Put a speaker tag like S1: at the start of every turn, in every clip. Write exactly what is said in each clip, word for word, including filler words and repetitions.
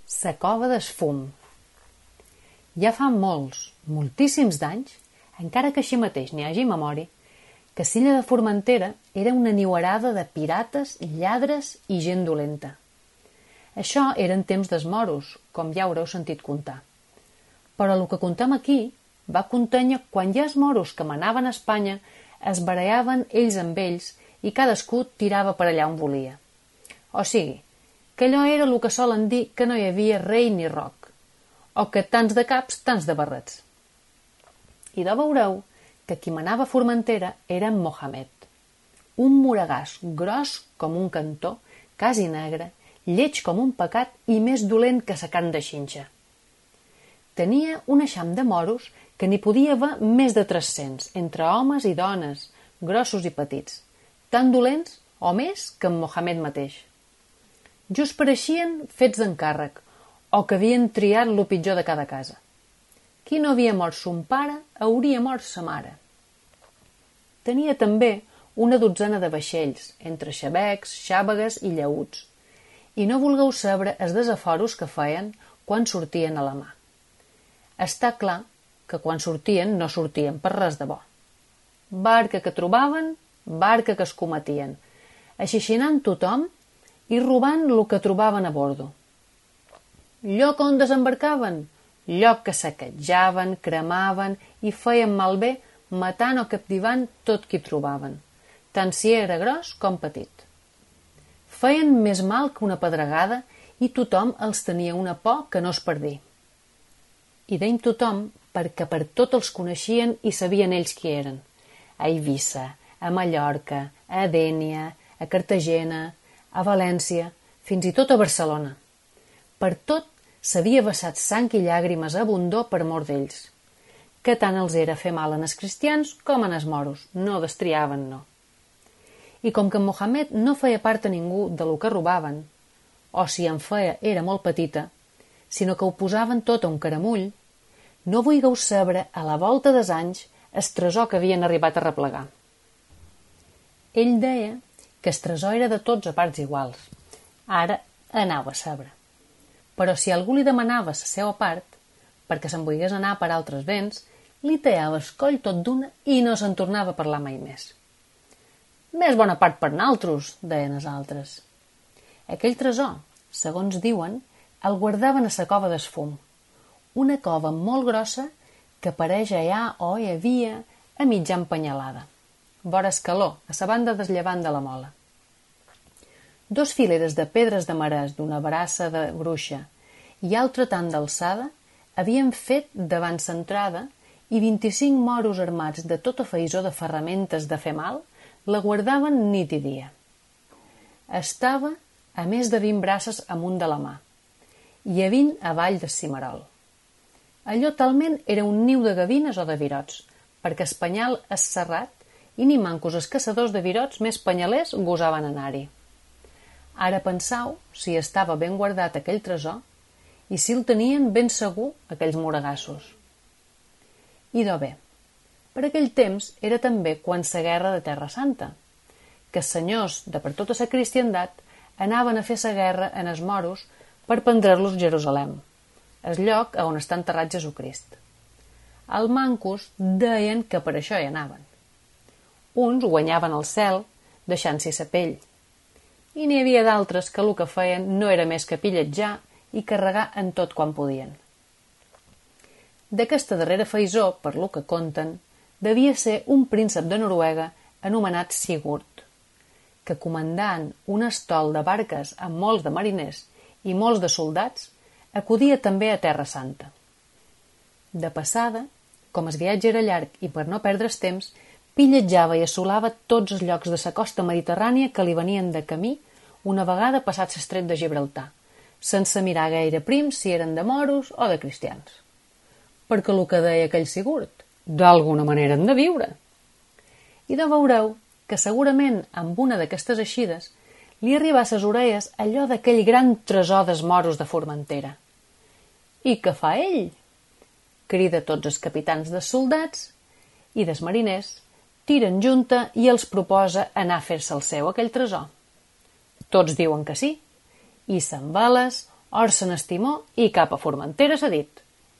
S1: Sa cova d'Esfum. Ja fa molts, moltíssims d'anys, encara que així mateix n'hi hagi memòria, que Silla de Formentera era una niuerada de pirates, lladres i gent dolenta. Això eren temps d'esmoros, com ja haureu sentit contar. Però el que contem aquí va contènyer quan ja esmoros que manaven a Espanya es barallaven ells amb ells i cadascú tirava per allà on volia. O sigui, que allò era el que solen dir que no hi havia rei ni roc, o que tants de caps, tants de barrets. I de veureu que qui manava a Formentera era en Mohamed, un moregàs gros com un cantó, quasi negre, lleig com un pecat i més dolent que sa carn de xinxa. Tenia un eixam de moros que n'hi podia haver més de tres-cents, entre homes i dones, grossos i petits, tan dolents o més que en Mohamed mateix. Just pareixien fets d'encàrrec, o que havien triat lo pitjor de cada casa. Qui no havia mort son pare, hauria mort sa mare. Tenia també una dotzena de vaixells, entre xabecs, xàvegues i llaüts, i no vulgueu saber els desaforos que feien quan sortien a la mà. Està clar que quan sortien no sortien per res de bo. Barca que trobaven, barca que es cometien, aixixinant tothom i robant el que trobaven a bordo. Lloc on desembarcaven, lloc que saquejaven, cremaven i feien malbé matant o captivant tot qui trobaven, tant si era gros com petit. Feien més mal que una pedregada i tothom els tenia una por que no es perdí. I deim tothom perquè per tot els coneixien i sabien ells qui eren. A Eivissa, a Mallorca, a Dénia, a Cartagena, a València, fins i tot a Barcelona. Per tot s'havia vessat sang i llàgrimes a abundor per mort d'ells, que tant els era fer mal en els cristians com en els moros, no destriaven, no. I com que en Mohamed no feia part a ningú de lo que robaven, o si en feia era molt petita, sinó que ho posaven tot a un caramull, no vulgueu saber a la volta dels anys el tresor que havien arribat a replegar. Ell deia que el tresor era de tots a parts iguals. Ara anau a saber. Però si algú li demanava la seva part, perquè se'n volgués anar per altres béns, li tallava el coll tot d'una i no se'n tornava a parlar mai més. Més bona part per naltros, deien els altres. Aquell tresor, segons diuen, el guardaven a la cova d'Esfum, una cova molt grossa que apareix allà o hi havia a mitjà empenyalada, vora escaló, a la banda del llevant de la mola. Dos fileres de pedres de marès d'una brassa de gruixa i altre tant d'alçada havien fet davant l'entrada i vint-i-cinc moros armats de tota feisó de ferramentes de fer mal la guardaven nit i dia. Estava a més de vint braces amunt de la mà i a vint avall del cimarol. Allò talment era un niu de gavines o de virots, perquè el penyal és serrat i ni mancos els caçadors de virots més penyalers gosaven anar-hi. Ara pensau si estava ben guardat aquell tresor i si el tenien ben segur aquells moregassos. Idò bé, per aquell temps era també quan la guerra de Terra Santa, que els senyors de per tota la cristiandat anaven a fer la guerra en els moros per prendre-los a Jerusalem, el lloc on està enterrat Jesucrist. Els mancos deien que per això hi anaven. Uns guanyaven el cel deixant-s'hi la pell, i n'hi havia d'altres que el que feien no era més que pilletjar i carregar en tot quan podien. D'aquesta darrera feisó, per lo que conten, devia ser un príncep de Noruega anomenat Sigurd, que comandant un estol de barques amb molts de mariners i molts de soldats, acudia també a Terra Santa. De passada, com el viatge era llarg i per no perdre's temps, pilletjava i assolava tots els llocs de la costa mediterrània que li venien de camí una vegada passat l'estret de Gibraltar, sense mirar gaire prim si eren de moros o de cristians. Perquè el que deia aquell Sigurd, d'alguna manera han de viure. I de veureu que segurament amb una d'aquestes eixides li arriba a ses orelles allò d'aquell gran tresor dels moros de Formentera. I què fa ell? Crida tots els capitans dels soldats i dels mariners, tiren junta i els proposa anar a fer-se el seu aquell tresor. Tots diuen que sí, i se'n veles Orsa en estimó i cap a Formentera s'ha dit.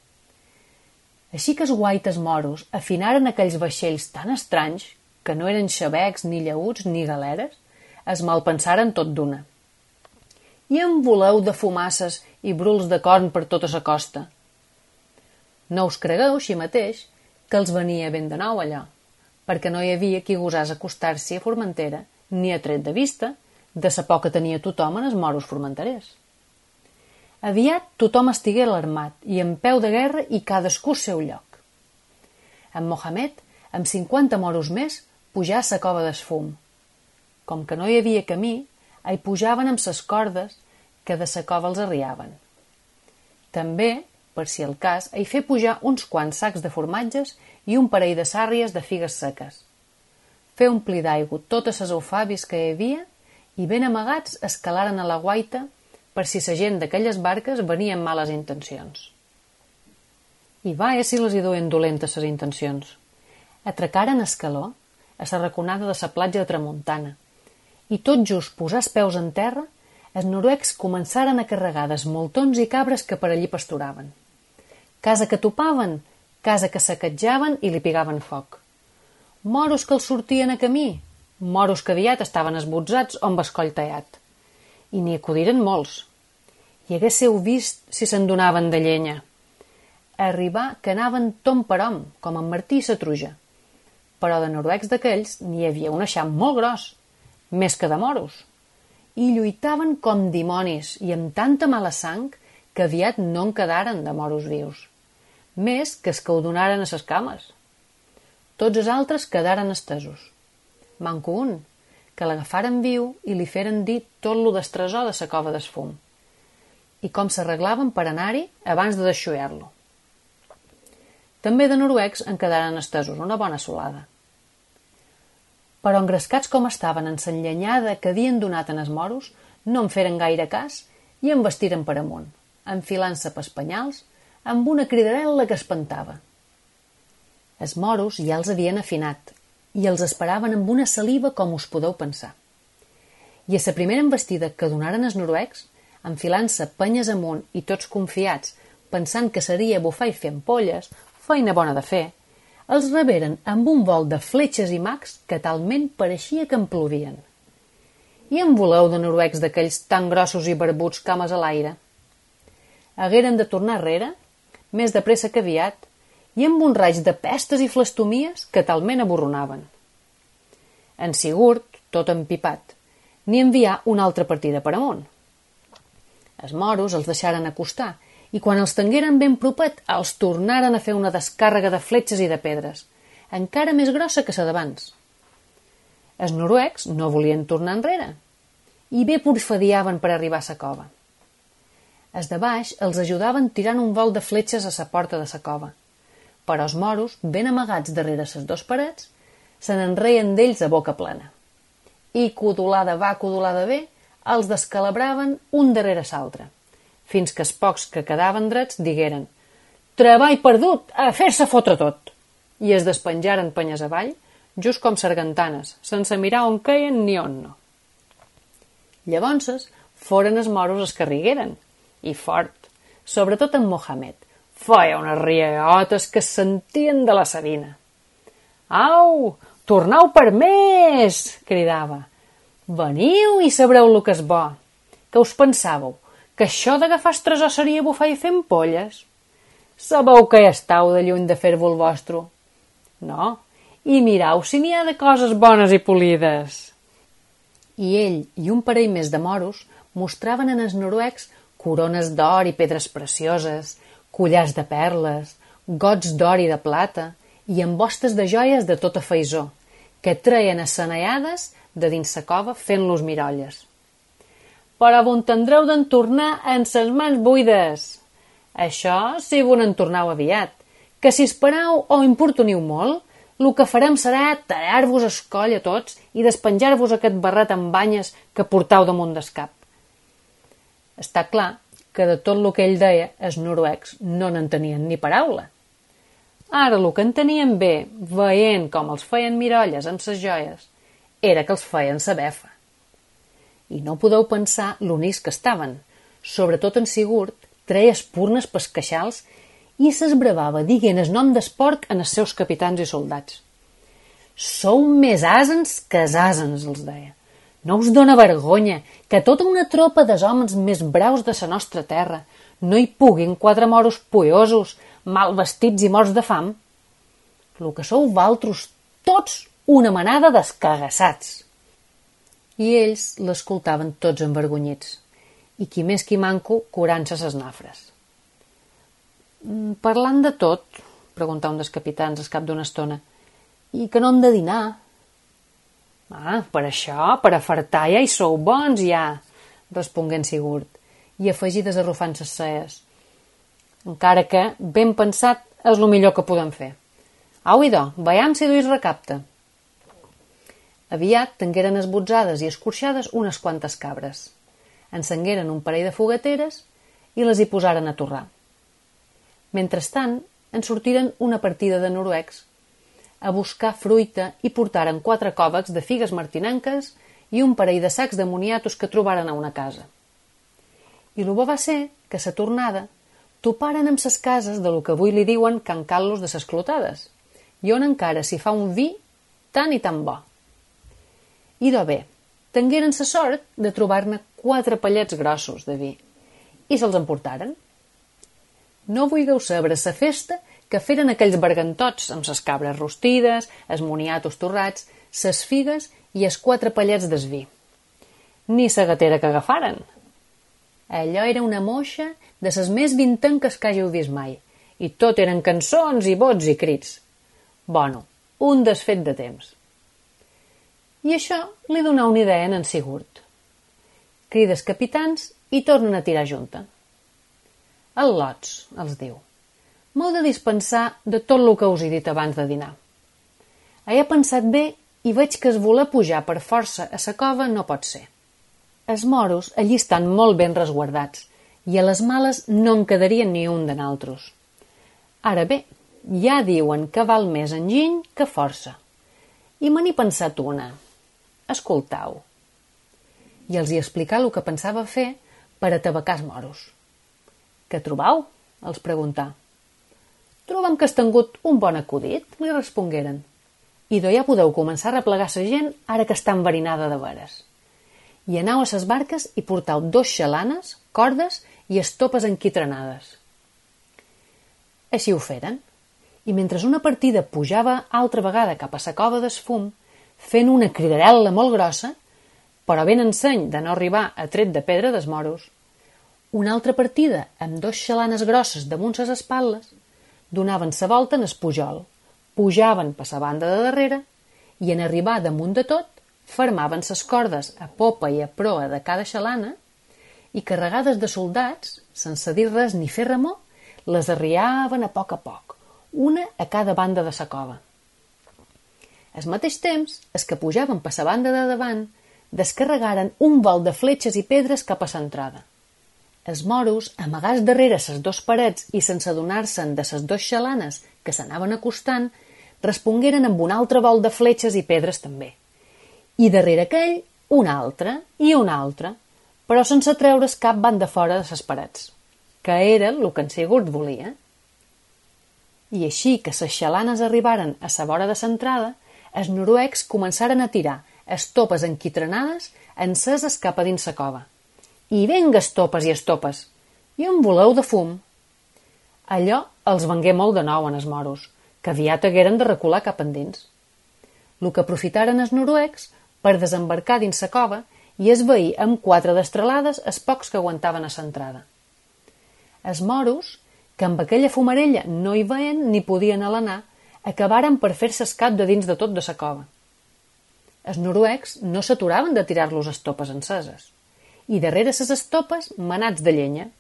S1: Així que els guaites moros afinaren aquells vaixells tan estranys, que no eren xabecs, ni llaüts, ni galeres, es malpensaren tot d'una. I en voleu de fumasses i bruls de corn per tota la costa. No us cregueu, així mateix, que els venia ben de nou allò, perquè no hi havia qui gosàs acostar-s'hi a Formentera, ni a tret de vista, de sa por que tenia tothom en els moros formenterers. Aviat tothom estigué alarmat i en peu de guerra i cadascú al seu lloc. En Mohamed, amb cinquanta moros més, pujà a sa cova d'esfum. Com que no hi havia camí, hi pujaven amb ses cordes que de sa cova els arriaven. També, per si el cas, hi fer pujar uns quants sacs de formatges i un parell de sàrries de figues seques. Fer omplir d'aigua totes ses eufàbies que hi havia i ben amagats escalaren a la guaita per si la gent d'aquelles barques venia amb males intencions. I va és si les hi duen dolentes ses intencions. Atracaren escaló a la raconada de la platja de Tramuntana i tot just posar els peus en terra, els noruecs començaren a carregar d'esmoltons i cabres que per allí pasturaven. Casa que topaven, casa que saquejaven i li pigaven foc. Moros que els sortien a camí, moros que aviat estaven esbotzats o amb escoll tallat. I n'hi acudiren molts. I haguéssiu vist si se'n donaven de llenya. Arribà que anaven tom per hom, com en Martí i sa truja. Però de noruecs d'aquells n'hi havia un eixam molt gros, més que de moros. I lluitaven com dimonis i amb tanta mala sang que aviat no en quedaren de moros vius, més que es que ho donaren a ses cames. Tots els altres quedaren estesos. Manco un, que l'agafaren viu i li feren dir tot lo d'estresor de sa cova d'esfum, i com s'arreglaven per anar-hi abans de deixuer-lo. També de noruecs en quedaren estesos una bona solada. Però engrescats com estaven en s'enllanyada que havien donat en els moros, no en feren gaire cas i en vestiren per amunt, enfilant-se pels penyals amb una cridarel·la que espantava. Els moros ja els havien afinat i els esperaven amb una saliva com us podeu pensar. I a la primera embestida que donaren els noruecs, enfilant-se penyes amunt i tots confiats, pensant que seria bufar i fer ampolles, feina bona de fer, els reberen amb un vol de fletxes i macs que talment pareixia que en plovien. I en voleu de noruecs d'aquells tan grossos i barbuts cames a l'aire? Hagueren de tornar arrere, més de pressa que aviat, i amb un raig de pestes i flestomies que talment aborronaven. En Sigurd, tot empipat, n'hi envià una altra partida per amunt. Els moros els deixaren acostar i quan els tengueren ben propet els tornaren a fer una descàrrega de fletxes i de pedres, encara més grossa que la d'abans. Els noruecs no volien tornar enrere i bé porfadiaven per arribar a sa cova. Els de baix els ajudaven tirant un vol de fletxes a sa porta de sa cova, però els moros, ben amagats darrere ses dos parets, se n'enreien d'ells a boca plena. I codolada va, codolada ve, els descalabraven un darrere l'altre, fins que els pocs que quedaven drets digueren «Treball perdut, a fer-se fotre tot!» i es despenjaren penyes avall, just com sargantanes, sense mirar on queien ni on no. Llavors foren els moros els que rigueren, i fort, sobretot en Mohamed, feia unes riegotes que es sentien de la Sabina. «Au, tornau per més!» cridava. «Veniu i sabreu lo que és bo. Que us pensàveu? Que això d'agafar el tresor seria bufar i fer ampolles? Sabeu que ja estàu de lluny de fer-vos el vostre? No, i mirau si n'hi ha de coses bones i polides!» I ell i un parell més de moros mostraven en els noruecs corones d'or i pedres precioses, collars de perles, gots d'or i de plata i embostes de joies de tota faisó, que treien assenallades de dins sa cova fent-los mirolles. «Però vos tindreu d'en tornar en ses mans buides. Això si vos en tornau aviat, que si esperau o importuniu molt, el que farem serà tallar-vos el coll a tots i despenjar-vos aquest barret amb banyes que portau damunt del cap». Està clar que de tot el que ell deia, els noruecs no n'entenien ni paraula. Ara el que entenien bé, veient com els feien mirolles amb ses joies, era que els feien sa befa. I no podeu pensar l'unís que estaven, sobretot en Sigurd, treia espurnes pels queixals i s'esbravava dient el nom d'esporc en els seus capitans i soldats. «Sou més asens que els asens», els deia. «No us dóna vergonya que tota una tropa dels homes més braus de la nostra terra no hi puguin quatre moros puiosos, mal vestits i morts de fam? Lo que sou valtros, tots una manada d'escagassats!» I ells l'escoltaven tots envergonyits, i qui més qui manco curant-se ses nafres. «Parlant de tot», preguntà un dels capitans al cap d'una estona, «i que no hem de dinar?» «Ah, per això, per afartar ja hi sou bons, ja», respongué en Sigurd, i afegí desarrufant ses celles. «Encara que, ben pensat, és el millor que podem fer. Au, idò, veiem si duis recapte». Aviat tengueren esbotzades i escorxades unes quantes cabres. Encengueren un parell de fogateres i les hi posaren a torrar. Mentrestant, en sortiren una partida de noruecs a buscar fruita i portaren quatre còvecs de figues martinenques i un parell de sacs de moniatos que trobaren a una casa. I lo bo va ser que, sa tornada, toparen amb ses cases de lo que avui li diuen Can Carlos de ses Clotades, i on encara s'hi fa un vi tan i tan bo. Idò bé, tengueren sa sort de trobar-ne quatre pallets grossos de vi, i se'ls emportaren. No vulgueu saber sa festa que feren aquells bergantots amb ses cabres rostides, els moniatos torrats, ses figues i els quatre pallets des vi. Ni sa gatera que agafaren. Allò era una moixa de ses més vintenques que hàgiu vist mai, i tot eren cançons i vots i crits. Bueno, un desfet de temps. I això li donà una idea en Sigurd. Crida els capitans i tornen a tirar junta. «Al·lots», els diu, «m'heu de dispensar de tot el que us he dit abans de dinar. He pensat bé i veig que es voler pujar per força a sa cova no pot ser. Els moros allí estan molt ben resguardats i a les males no en quedarien ni un de naltros. Ara bé, ja diuen que val més enginy que força. I me n'he pensat una. Escoltau». I els hi explicà el que pensava fer per atabacar els moros. «Què trobau?», els preguntà. «Trobem que has tingut un bon acudit», li respongueren. «Idò ja podeu començar a replegar sa gent ara que està enverinada de veres. I anau a ses barques i portau dos xalanes, cordes i estopes enquitrenades». Així ho feren, i mentre una partida pujava altra vegada cap a sa cova d'esfum, fent una cridarel·la molt grossa, però ben enseny de no arribar a tret de pedra dels moros, una altra partida amb dos xalanes grosses damunt ses espatlles donaven sa volta en es pujol, pujaven per sa banda de darrere i en arribar damunt de tot fermaven ses cordes a popa i a proa de cada xalana i carregades de soldats, sense dir res ni fer remor, les arriaven a poc a poc, una a cada banda de sa cova. Al mateix temps, els que pujaven per sa banda de davant descarregaren un vol de fletxes i pedres cap a l'entrada. Els moros, amagats darrere ses dos parets i sense adonar-se'n de ses dos xalanes que s'anaven acostant, respongueren amb un altre vol de fletxes i pedres també. I darrere aquell, un altre i un altre, però sense treure's cap banda fora de ses parets, que era el que en Sigurd volia. I així que ses xalanes arribaren a sa vora de l'entrada, els noruecs començaren a tirar estopes enquitrenades enceses cap a dins sa cova. I venga estopes i estopes, i un voleu de fum. Allò els vengué molt de nou en els moros, que aviat hagueren de recular cap endins. Lo que aprofitaren els noruecs per desembarcar dins sa cova i esvair amb quatre destralades els pocs que aguantaven a l'entrada. Els moros, que amb aquella fumarella no hi veien ni podien alenar, acabaren per fer-se escap de dins de tot de sa cova. Els noruecs no s'aturaven de tirar-los estopes enceses, i darrere ses estopes manats de llenya.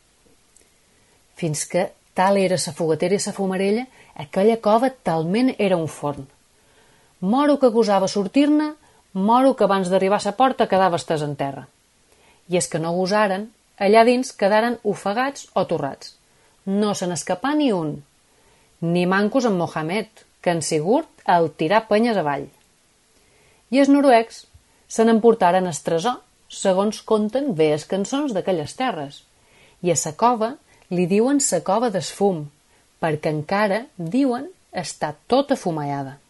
S1: Fins que tal era sa fogatera i sa fumarella, aquella cova talment era un forn. Moro que gosava sortir-ne, moro que abans d'arribar a sa porta quedava estès en terra. I és que no gosaren, allà dins quedaren ofegats o torrats. No se n'escapà ni un, ni mancos en Mohamed, que en Sigurd el tirà penyes avall. I els noruecs se n'emportaren el tresor, segons conten vees cançons d'aquelles terres, i a sa cova li diuen sa cova d'esfum, perquè encara, diuen, està tota fumallada.